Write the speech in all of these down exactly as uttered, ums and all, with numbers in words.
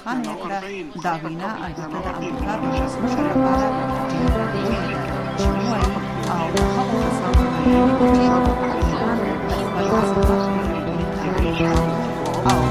خانه کړه دا وینا البته د امریکا د ولسمشر لپاره ډېره لویه ده چې وایي او هغو کسانو چې ایران د خپل عظمت او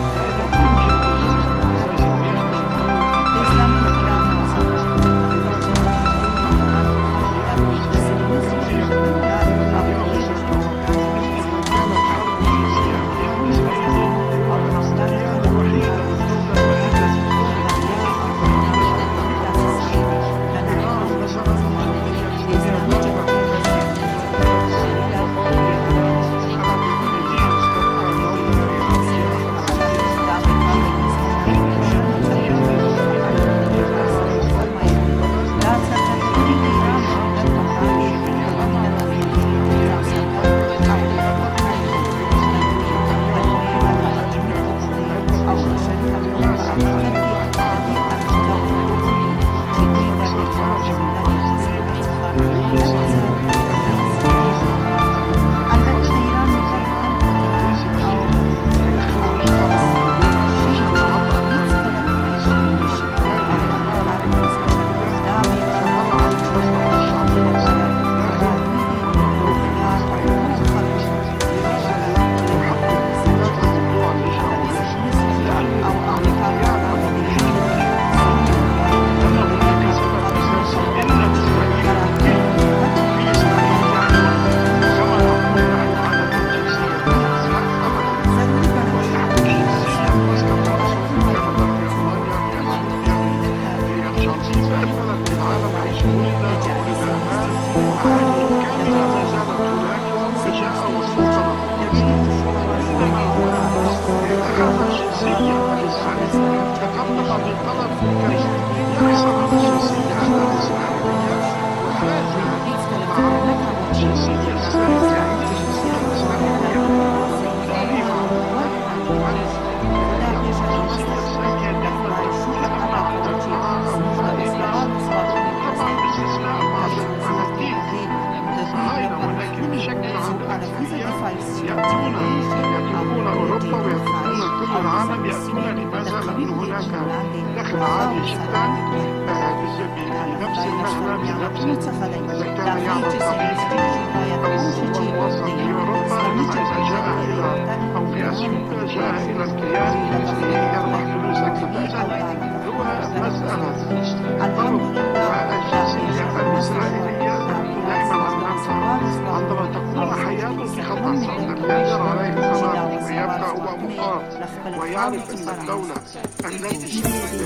ويعرف أن الدولة التي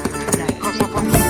قصفت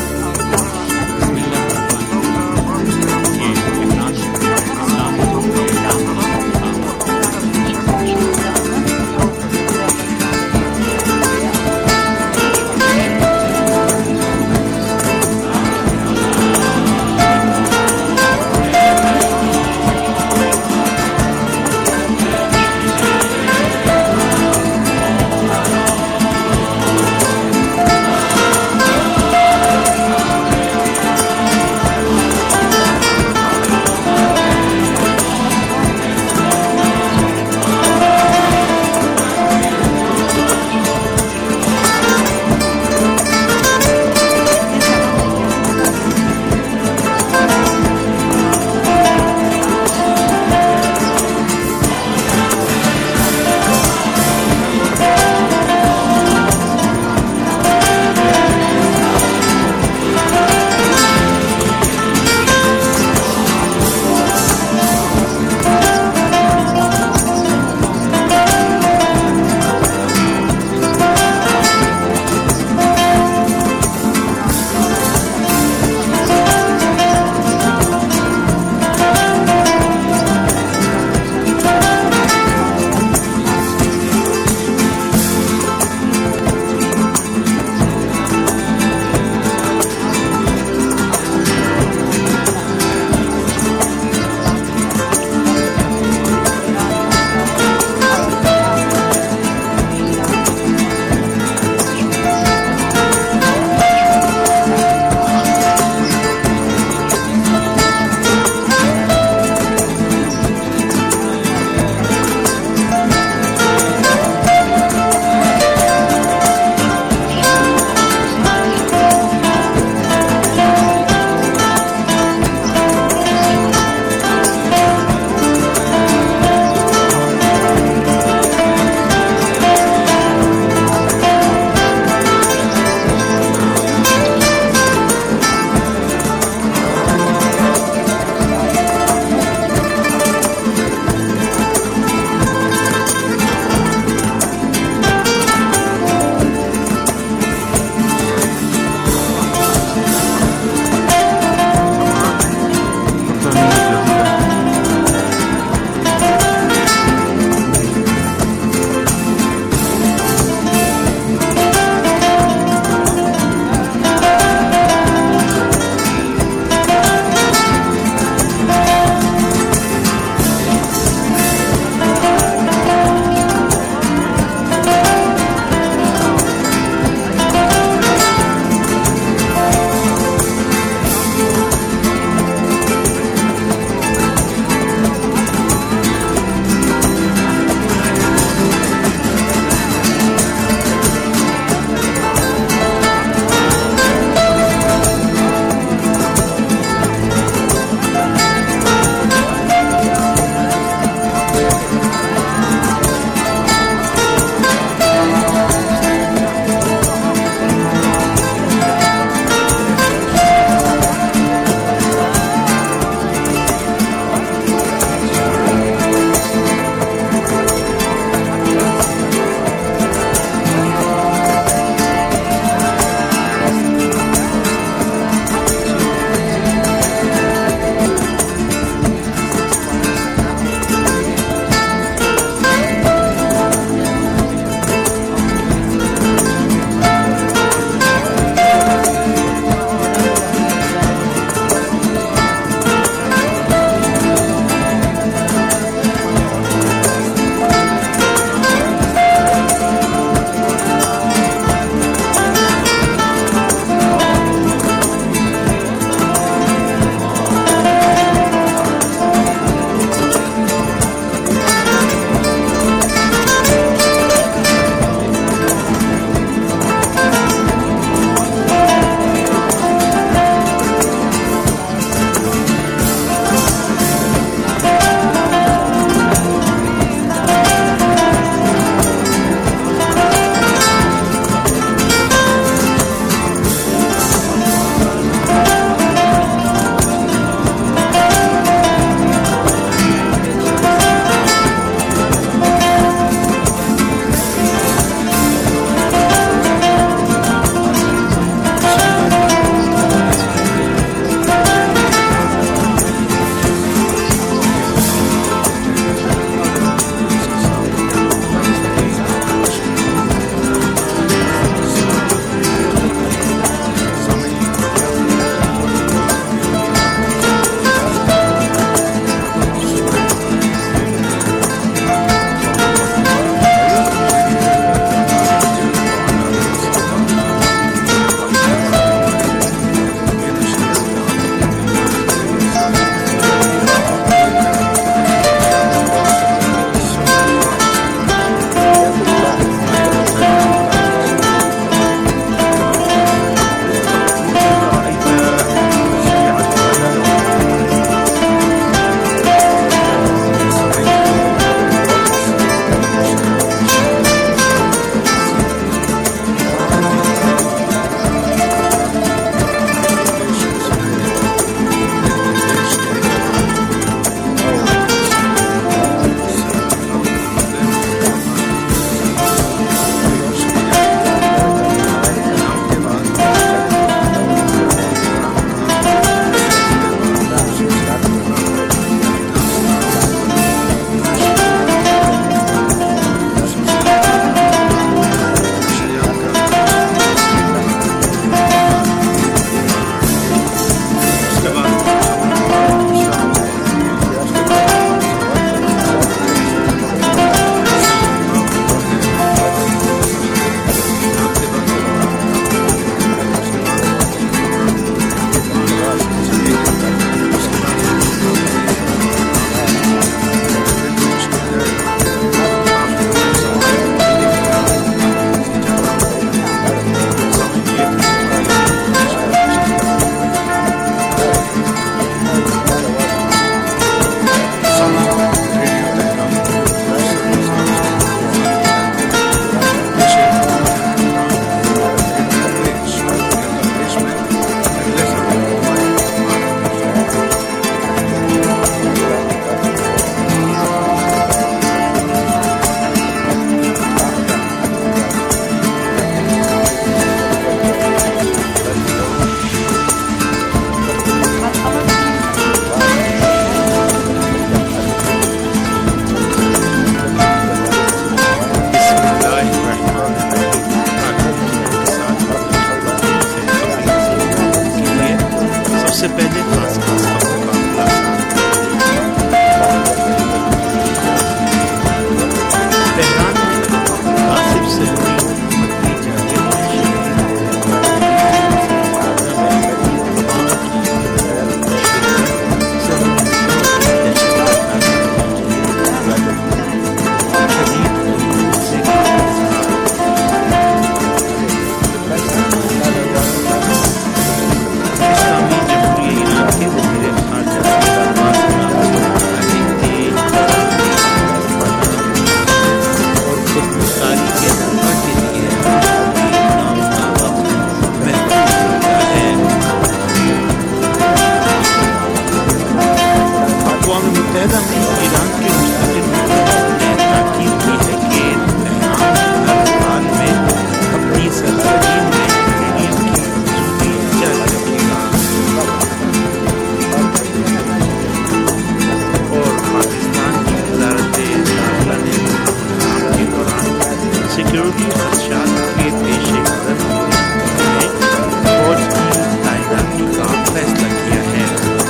جمہوری خدشات کے پیش نظر نے فوج کی تعیناتی کا فیصلہ کیا ہے۔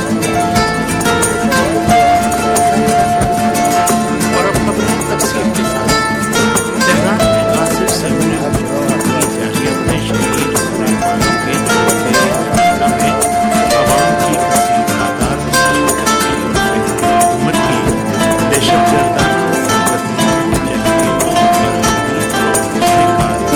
اور اب خبریں تفصیل کے ساتھ۔ تہران میں آصف سلمی اپنی جارحیت میں شہید مسلمانوں کے جلسے میں عوام کی کثیر تعداد حکومت کی دہشت گردانہ سرگرمیوں کے بعد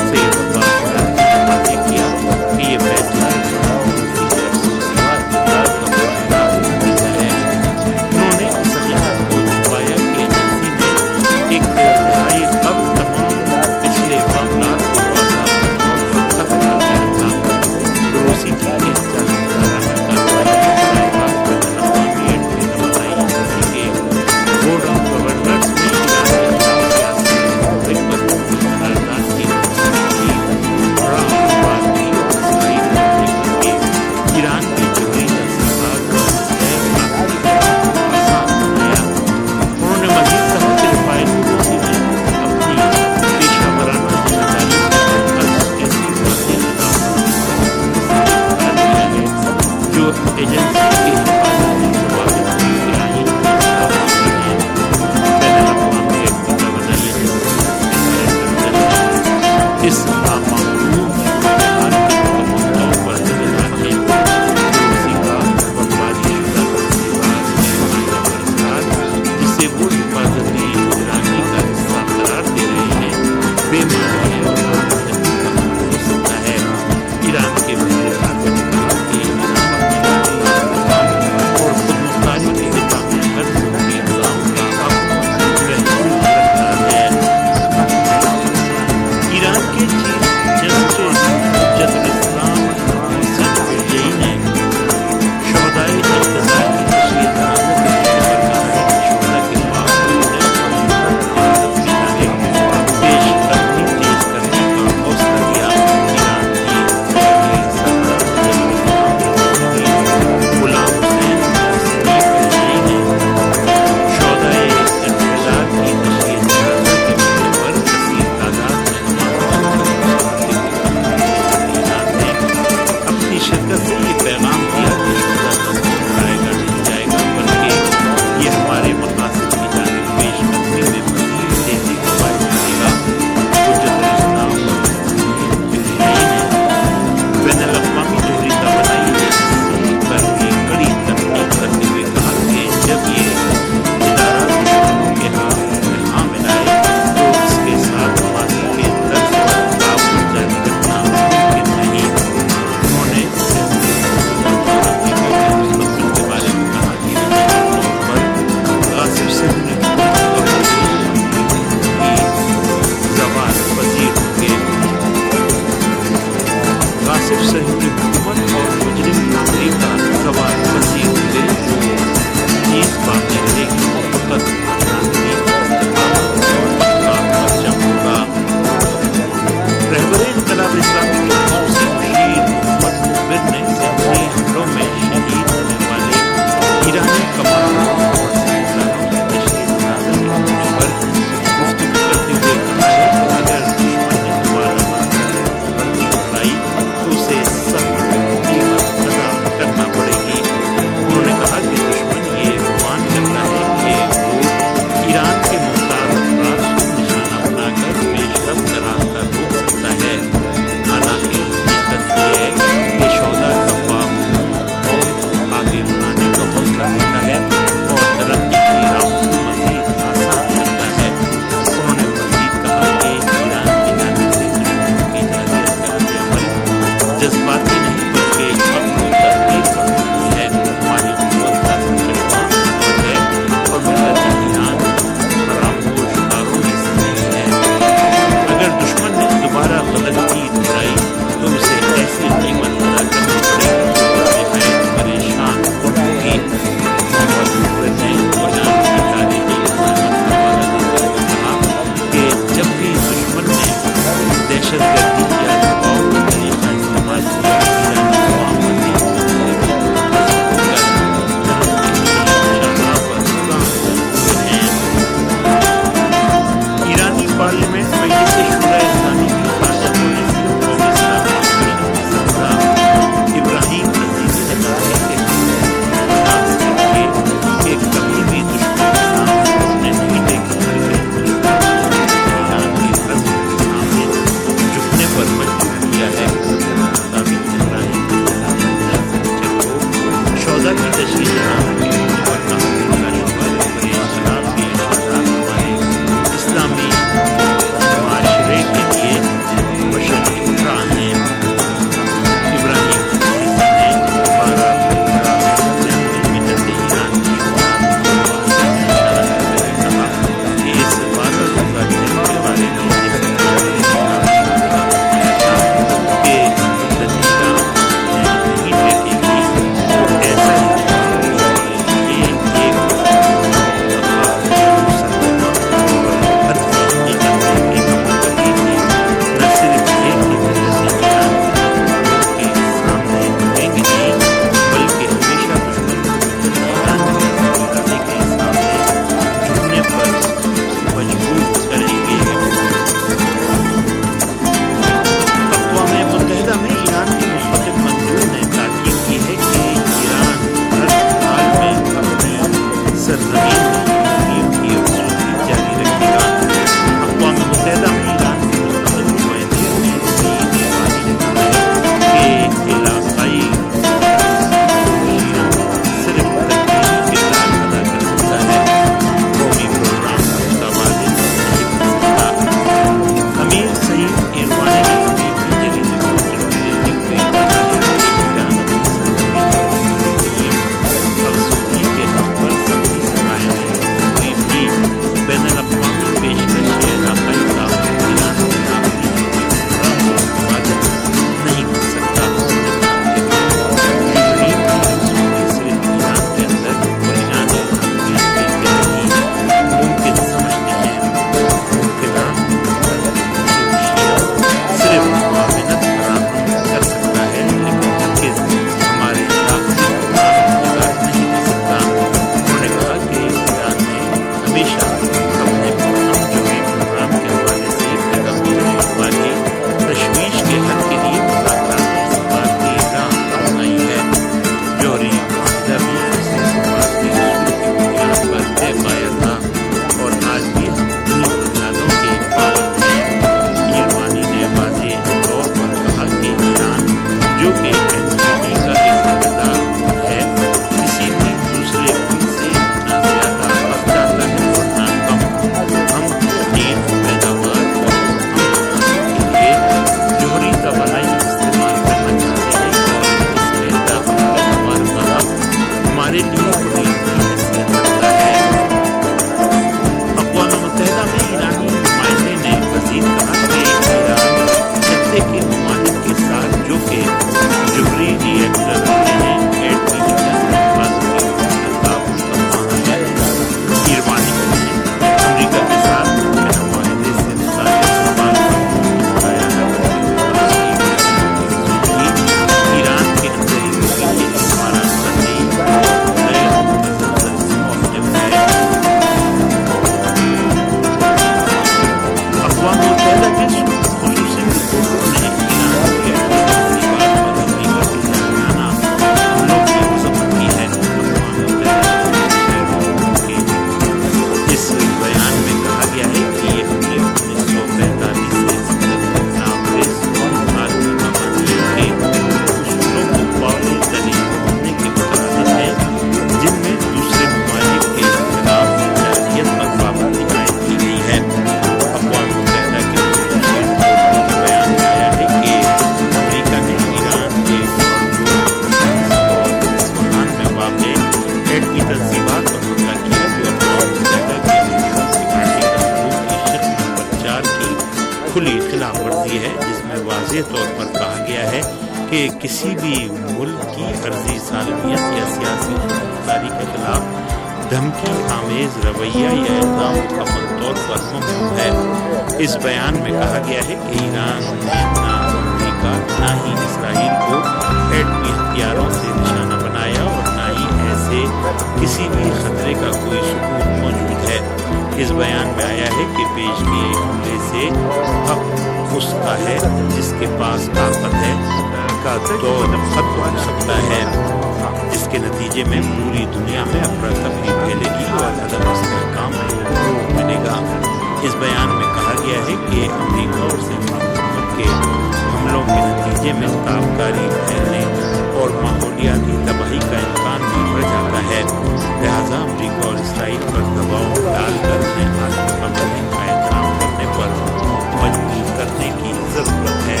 بات پر حملہ کیا جو اقوام متحدہ کی سیکورٹی دستور کی شرط نمبر چار کی کھلی خلاف ورزی ہے، جس میں واضح طور پر کہا گیا ہے کہ کسی بھی ملک کی عرضی سالمیت یا سیاسی خودمختاری کے خلاف دھمکی آمیز رویہ یا اقدام مکمل طور پر ممنوع ہے۔ اس بیان میں کہا گیا ہے کہ ایران نے نہ امریکہ نہ ہی اسرائیل کو ایٹمی ہتھیاروں سے نشانہ بنایا اور نہ ہی ایسے کسی بھی خطرے کا کوئی ثبوت موجود ہے۔ اس بیان میں آیا ہے کہ پیش کیے حملے سے حق اس کا ہے جس کے پاس طاقت ہے کا دور ختم ہو سکتا ہے، جس کے نتیجے میں پوری دنیا میں افراتفری پھیلے گی اور عدم استحکام کو ملے گا۔ اس بیان میں کہا گیا ہے کہ امریکہ اور صدر حکومت کے حملوں کے نتیجے میں تابکاری پھیلنے اور ماحولیاتی تباہی کا امکان بھی بڑھ جاتا ہے، لہذا امریکہ اور اسرائیل پر دباؤ ڈال کر انہیں عالمی عمل کا احترام کرنے پر مجبور کرنے کی ضرورت ہے۔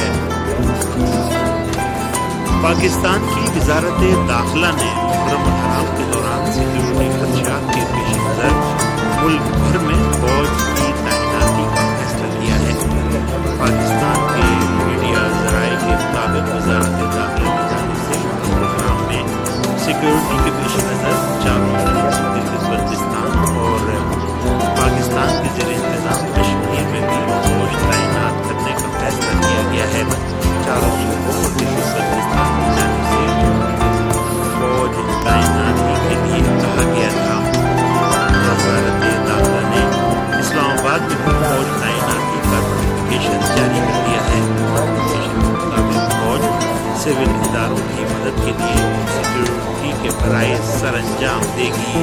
پاکستان کی وزارت داخلہ نے محرم الحرام کے دوران سیکورٹی خدشات کے پیش نظر ملک بھر میں فوج کی تعیناتی کا فیصلہ کیا ہے۔ پاکستان کے میڈیا ذرائع کے مطابق وزارت داخلہ کی جانب سے محرم الحرام میں سیکورٹی کے پیش نظر چاروں بلوچستان اور پاکستان کے زیر انتظام کشمیر میں بھی فوج تعینات کرنے کا فیصلہ کیا گیا ہے۔ چاروں صوبوں اور بلوچستان کی جانب سے فوج تعیناتی کے لیے کہا گیا تھا۔ وزارت داخلہ نے اسلام آباد میں فوج تعیناتی کا نوٹیفکیشن جاری کر دیا ہے۔ نوٹیفکیشن کے مطابق فوج سول اداروں کی مدد کے لیے سیکورٹی کے فرائض سر انجام دے گی۔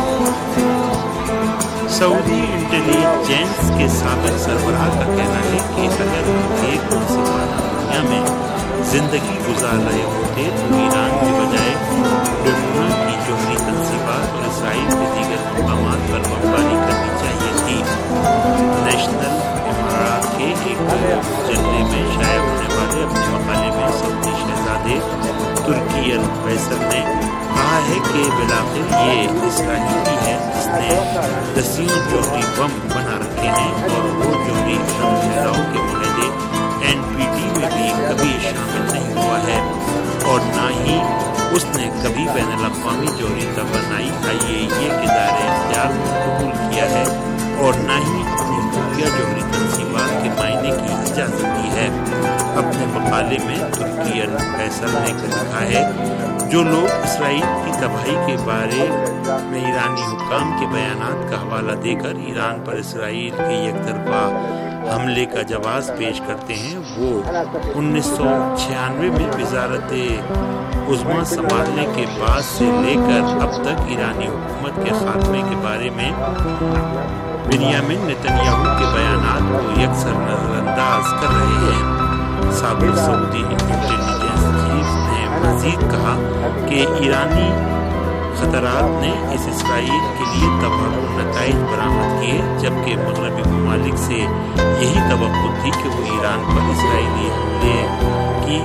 سعودی انٹیلیجنس کے سابق سربراہ کا کہنا ہے کہ اگر وہ ایک منصفانہ دنیا میں زندگی گزار رہے ہوتے تو ایران کے بجائے ڈومونا کی جوہری تنصیبات اور اسرائیل کے دیگر مقامات پر بمباری کرنی چاہیے تھی۔ نیشنل امارات کے ایک مجلے میں شائع ہونے والے اپنے مقالے میں سعودی شہزادے ترکی الفیصل نے کہا ہے کہ بالآخر یہ اسرائیلی ہے جس نے دسیوں جوہری بم بنا رکھے ہیں اور وہ جوہری شمشیراؤں کے معاہدے این پی ٹی میں بھی کبھی شامل نہیں ہوا ہے اور نہ ہی اس نے کبھی بین الاقوامی جوہری توانائی آئی اے ای اے کے دائرۂ اختیار کو قبول کیا ہے اور نہ ہی اپنی خفیہ جوہری تنصیبات کے معائنے کی اجازت دی ہے۔ اپنے مقالے میں ترکی الفیصل نے لکھا ہے جو لوگ اسرائیل کی تباہی کے بارے میں ایرانی حکام کے بیانات کا حوالہ دے کر ایران پر اسرائیل کے یک طرفہ حملے کا جواز پیش کرتے ہیں وہ انیس سو چھیانوے میں وزارت عظمیٰ سنبھالنے کے بعد سے لے کر اب تک ایرانی حکومت کے خاتمے کے بارے میں بنیامین نتنیاہو کے بیانات کو یکسر نظر انداز کر رہے ہیں۔ سابق سعودی انٹیلیجنس چیف نے مزید کہا کہ ایرانی خطرات نے اس اسرائیل کے لیے تباہ نتائج برآمد کیے جبکہ مغربی ممالک سے یہی توقع تھی کہ وہ ایران پر اسرائیلی حملے کی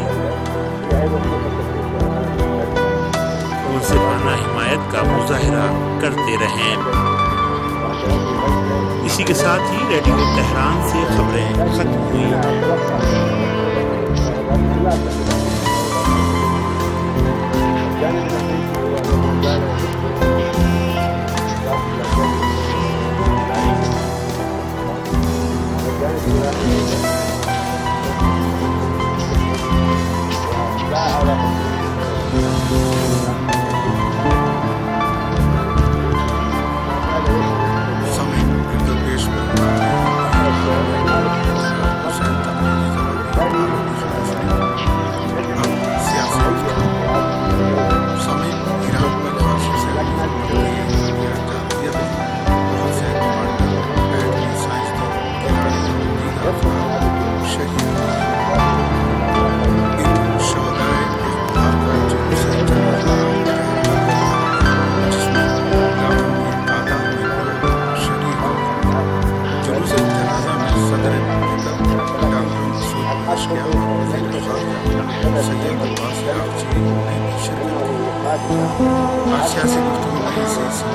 منصفانہ حمایت کا مظاہرہ کرتے رہیں۔ اسی کے ساتھ ہی ریڈیو تہران سے خبریں ختم ہوئی۔ ایران پر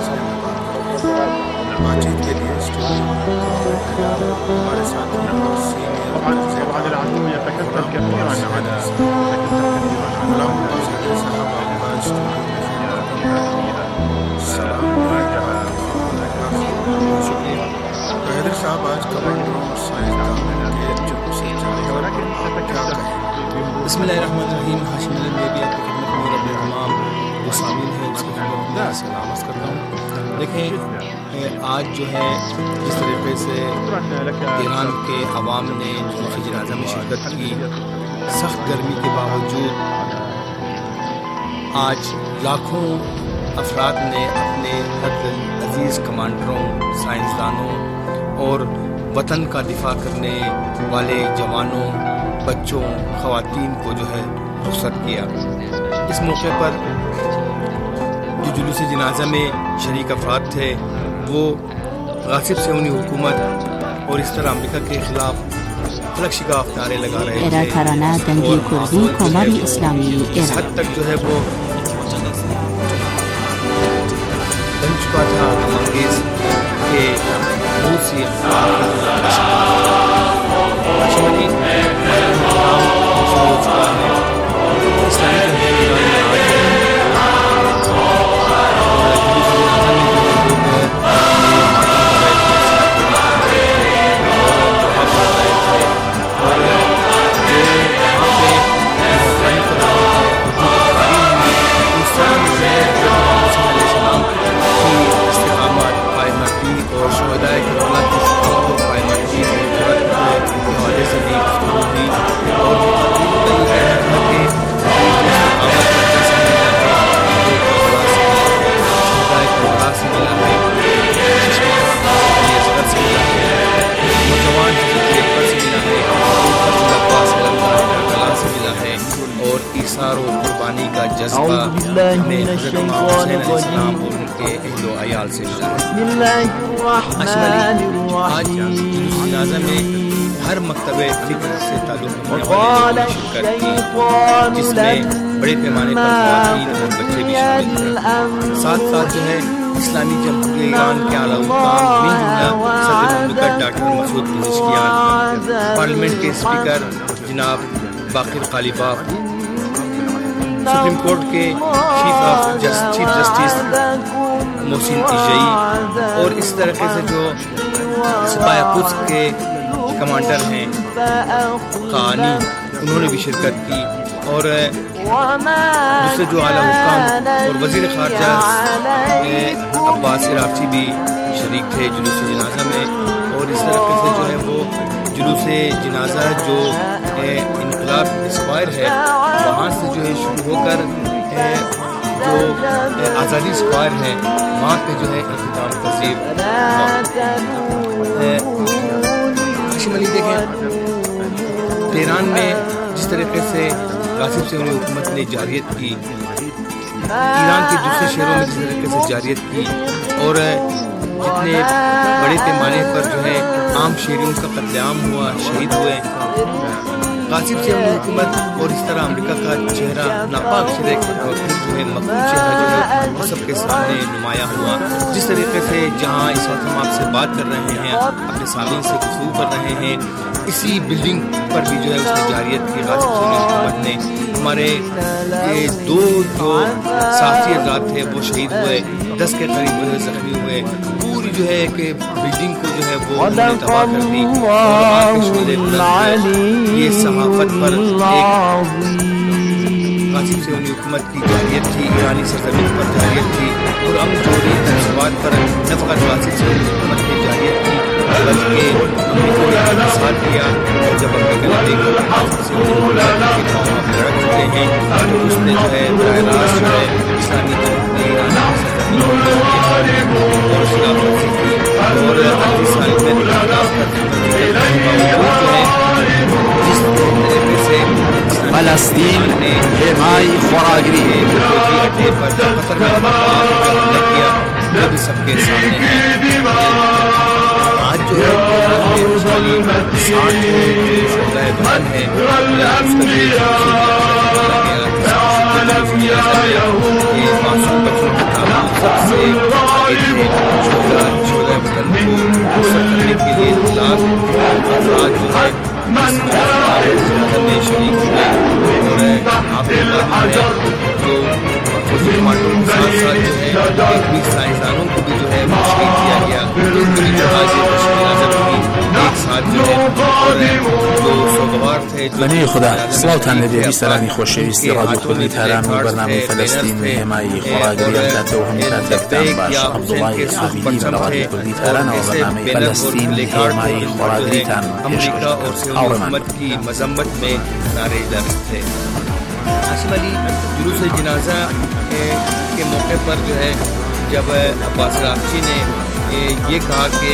سلسلے میں بات چیت کے لیے اسٹوڈیو ہمارے ساتھ طبعا العدو يتكتل كثيرا على غلام عباس حیدر صاحب ہمارے اسٹوڈیو میں السلام شکریہ. تو حیدر صاحب آج کمانڈروں سائنسدانوں کے جو سے چلے کیا کہیں؟ بسم اللہ الرحمن الرحیم. ہاشم علی میں بھی آپ کی خدمت میں رب تمام جو سامعین ہیں اس کی خدمت میں سلام عرض کرتا ہوں. دیکھیں آج جو ہے جس طریقے سے ایران کے عوام نے جلوس جنازہ میں شرکت کی، سخت گرمی کے باوجود آج لاکھوں افراد نے اپنے حد عزیز کمانڈروں، سائنسدانوں اور وطن کا دفاع کرنے والے جوانوں، بچوں، خواتین کو جو ہے رخصت کیا. اس موقع پر جو جلوس جنازہ میں شریک افراد تھے وہ غاصب صہیونی حکومت اور اس طرح امریکہ کے خلاف فلک شگاف نعرے لگا رہے تھے اور اس حد تک جو ہے وہ بن چکا تھا انگریز کے بہت سی ہر مکتبہ فکر سے تعلق رکھنے والے شرکت کی، جس میں بڑے پیمانے پر خواتین اور بچے بھی شامل تھے. ساتھ ساتھ جو ہے اسلامی جمہوریہ ایران کے اعلیٰ حکام صدر مملکت ڈاکٹر مسعود پزشکیان، پارلیمنٹ کے اسپیکر جناب باقر قالیباف، سپریم کورٹ کے chief of chief justice Mohseni Ejei اور اس طریقے سے جو سپاہی قدس کے کمانڈر ہیں قانی، انہوں نے بھی شرکت کی. اور دوسرے جو اعلیٰ حکام اور وزیر خارجہ عباس عراقچی بھی شریک تھے جلوس جنازہ میں. اور اس طریقے سے جو ہے وہ جلوس جنازہ جو انقلاب اسکوائر ہے وہاں سے جو ہے شروع ہو کر جو آزادی اسکوائر ہے وہاں پہ جو ہے اختتام پذیر. ہاشم علی دیکھیں تہران میں جس طریقے سے غاصب صہیونی حکومت نے جارحیت کی، ایران کے دوسرے شہروں میں جس طریقے سے جارحیت کی اور جتنے بڑے پیمانے پر جو ہے عام شہریوں کا قتل عام ہوا، شہید ہوئے، غاصب صہیونی حکومت اور اس طرح امریکہ کا چہرہ ناپاک چہرے جو ہے مقبول چہرہ جو ہے وہ سب کے سامنے نمایاں ہوا. جس طریقے سے جہاں اس وقت ہم آپ سے بات کر رہے ہیں، اپنے سامعین سے گفتگو کر رہے ہیں، اسی بلڈنگ پر بھی جو ہے اس نے جارحیت کی غاصب صہیونی حکومت نے. ہمارے یہ دو جو صحافی حضرات تھے وہ شہید ہوئے، دس کے قریب جو ہے زخمی ہوئے. پوری جو ہے کہ بلڈنگ کو جو ہے وہ تباہ کر دی اور یہ صحافت پر ایک غاصب صہیونی حکومت کی جارحیت تھی، ایرانی سرزمین پر جارحیت تھی. اور اب چوری تنصیبات پر نہ فقط غاصب صہیونی حکومت کی جارحیت تھی بلکہ امریکہ نے انحصار کیا. اور جب امریکہ نے دیکھا غاصب صہیونی حکومت کے پاؤں اب لڑک چکے ہیں تو اس نے جو ہے براہ راست جو ہے اسلامی جمہوریہ ایران کی سرزمین اور خلاف ورزی کی اور اڑتیس سال میں خلاف ورزی جو ہے جس طریقے سے فلسطین حمای خوراگری اڈے پر قطر میں حملہ کیا وہ بھی سب کے سامنے ہے. آج جو ہے ساٹھ شعبہ بدن ہے یہ معصوم بچوں کا सबसे आगे थे। शोधा शोधा वतन को हासिल करने के लिए लाख अफराद जो है जनाजा में शरीक हुए और आपके बाद जो फौजी कमांडो के साथ साथ जो है एक भी साइंसदानों को भी जो है शहीद किया गया। तो पूरी तरह से एक साथ जो है और जो सोगवार थे بەنێ خوددا سڵاوتان لەبێ بیسەرانی خۆشەویستی ڕادیۆ کوردی تاران و بەرنامەی فەلەستین هێمایی خۆراگریان کاتەوە هەموو کاتێکتان باش. عەبدوڵڵای سوبیلی لە ڕادیۆ کوردی تارانەوە بەرنامەی فەلەستین هێمایی خۆراگریتان پێشکەش دەکەم. هاوڕێمان मजम्मत में नारे दर्ज थे। हाशिम अली जुलूस जनाजा के मौके पर जो है जब अब्बास रागची ने ये कहा कि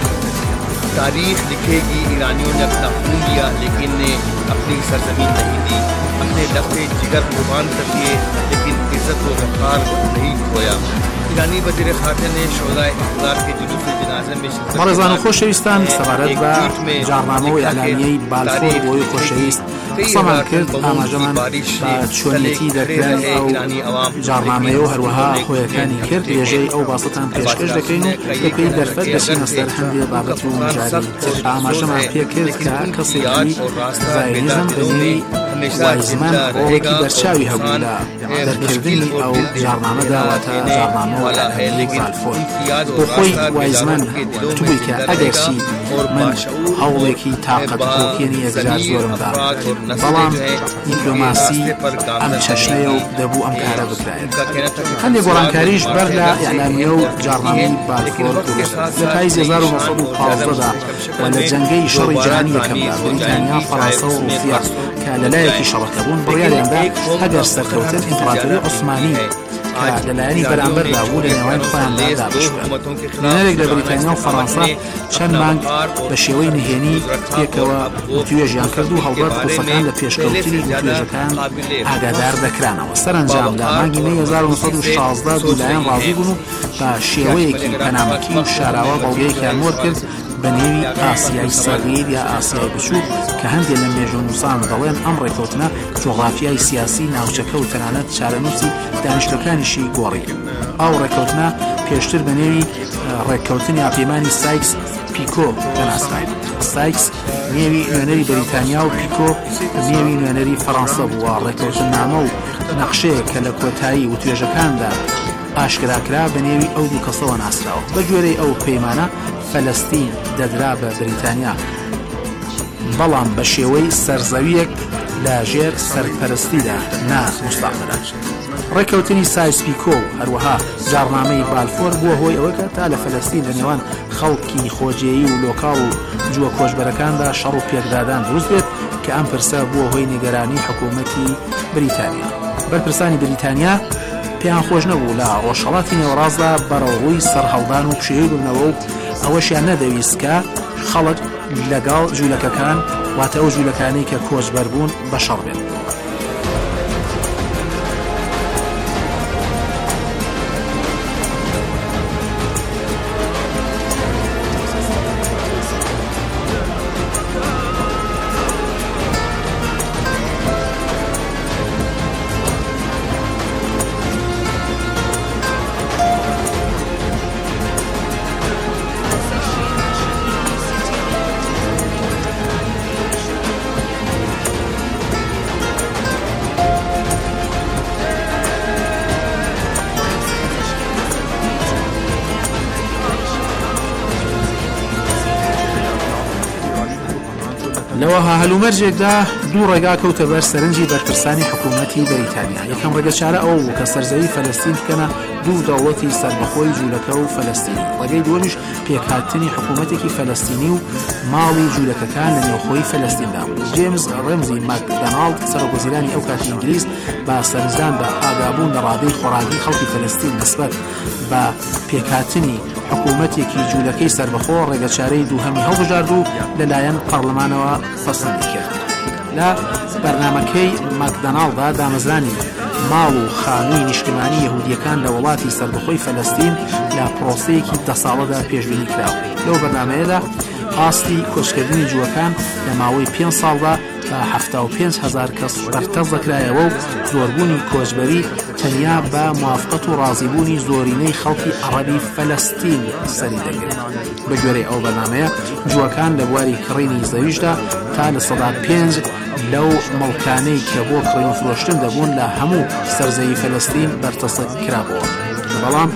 तारीख लिखेगी ईरानियों ने अपना खून लिया लेकिन ने अपनी सरजमीन नहीं दी, अपने लफ्ज़े जिगर कुर्बान कर दिए लेकिन इज्जत व वक़ार नहीं खोया। ईरानी वज़ीर ख़ारजा ने शोहदाए इक़्तिदार के जुलूस जनाजा में शिरकत بەڕێزان و خۆشەویستان سەبارەت بە جارنامەوەی ئەلانیەی بالفۆر بۆی خۆشەویست قسەمان کرد، ئاماژەمان بە چۆنیەتی دەکرێن ئەو جارنامەیە و هەروەها خۆیەکانی کرد. ێژەی ئەو باستان پێشکەش دەکەین و دەکەی دەرفەت دەچینە سەر هەندێک بابەت و جاری تر. ئاماژەمان پێ کرد کە کەسێکی زایۆنیزم بەنێوی وایزمان ڕۆڵێکی بەرچاوی هەبوو لە دەرکردنی ئەو جارنامەدا واتە جارنامەوە ئەلانیەی بالفۆر. بۆ خۆی وایزمان توی کە ئەگەرچی من هەوڵێکی تااقەت کۆکێنی یەکجار زۆرم دا، بەڵام دیپلۆماسی ئەم چەشنەیە و دەبوو ئەم کارە بکرایێت. هەندێک گۆڕانکاریش بەر لە ئیعلامیە و جارنامەی بالفۆر دروست لە پاییز هەزار و نۆسەد و پانزدەدا و لە جەنگەی شەڕی جیهانی یەکەمدا بریتانیا، فەڕەنسا و رووسیا کە لەلایەکی شەڕەکە بوون بڕیاریاندا ئەگەر سەرکەوتن ئیمپراتۆری عوسمانی کە لەلایەنی بەرامبەردا بوو لە نێوان خۆیاندا دابش بێت. نوێنەرێک لە بریتانیا و فەڕەنسا چەند مانگ بە شێوەی نهێنی پێکەوە توێژیان کرد و هەڵبەت قوسەکان لە پێشکەوتنی توێژەکان ئاگادار دەکرانەوە. سەرنجام لە مانگی مەی هەزار و نۆسەد و شازدە دوولایەن ڕازی بوون و بە شێوەیەکی پەنامەکی و شاراوە بەڵگەیەکیان وەرد کرد بە نێوی ئاسیای سەغیر یا ئاسیای بچووک کە هەندێک لە مێژوونووسان دەڵێن ئەم ڕێکەوتنە جۆغرافیای سیاسی ناوچەکە و تەنانەت چارەنووسی دانیشتەکانیشی گۆڕی. ئەو ڕێکەوتنە پێشتر بە نێوی ڕێککەوتنی ئاپێمانی سایکس پیکۆ دەناسرای. سایکس نێوی نوێنەری بەریتانیا و پیکۆ نێوی نوێنەری فەڕەنسا بووە. ڕێکەوتنامە و نەخشەیە کە لە کۆتایی و توێژەکاندا ئاشکراکرا بە نێوی ئەو دوو کەسەوە ناسراوە. بە گوێرەی ئەو پەیمانە فەلەستین دەدرا بە بریتانیا، بەڵام بە شێوەی سەرزەویەک لە ژێر سەرپەرستیدا نا مستەعمەرە. ڕێکەوتنی سایس-پیکۆ و هەروەها جارنامەی بالفۆر بووە هۆی ئەوە کە تا لە فەلەستین لە نێوان خەڵکی خۆجێیی و لۆکاڵ و جووە کۆچبەرەکاندا شەڕ و پێکدادان دروست بێت کە ئەم پرسە بووە هۆی نیگەرانی حکوومەتی بریتانیا. بەرپرسانی بریتانیا پێیان خۆش نەبوو لە ڕۆژهەڵاتی نێوەڕاستدا بەڕەوڕووی سەرهەڵدان و پشێوی بوونەوە و ئەوەشیان نەدەویست کە خەڵک لەگەڵ جوولەکەکان واتە ئەو جوولەکانی کە کۆچبەر بوون بەشەڕ بێت. لەوەها هەلومەرجێکدا دوو ڕێگا کەوتە بەر سەرنجی بەرپرسانی حکوومەتی بەریتانیا. یەکەم ڕێگە چارە ئەو بوو کە سەرزەوی فەلەستین بکەنە دوو دەوڵەتی سەربەخۆی جوولەکە و فەلەستینی. ڕێگەی دووەمیش پێکهاتنی حکوومەتێکی فەلەستینی و ماڵی جوولەکەکان لە نێوخۆی فەلەستیندا بوو. جێمز ڕێمزی ماکدۆناڵد سەرۆکوەزیرانی ئەو کاتی ئینگلیز با سەرنجدان بە ئاگابوون لە ڕادەی خۆراکی خەڵکی فەلەستین نسبەت بە پێکهاتنی حکوومەتێکی جوولەکەی سەربەخۆ ڕێگەچارەی دووهەمی هەڵبژارد و لەلایەن پەرلەمانەوە فەسەندی کرد. لە بەرنامەکەی ماکدۆناڵدا دامەزرانی ماڵ و خانووی نیشتیمانی یەهودیەکان لە وڵاتی سەربەخۆی فەلەستین لە پرۆسەیەکی دە ساڵەدا پێشبینی کراوە. لەو بەرنامەیەدا ئاستی کۆچکردنی جووەکان لە ماوەی پێنج ساڵدا هەفتە و پێنج هەزار کەس بەرتەز دەکرایەوە و زۆربوونی کۆچبەری تەنیا بە موافقەت و ڕازیبوونی زۆرینەی خەڵکی عەرەبی فەلەستین سەری دەگرێت. بە گوێرەی ئەو بەرنامەیە جووەکان لە بواری کڕینی زەویشدا تا لە سەدا پێنج لەو مەڵکانەی کە بۆ کڕین و فرۆشتن دەبوون لە هەموو سەرزەوی فەلەستین بەرتەسە کرابەوە. بەڵام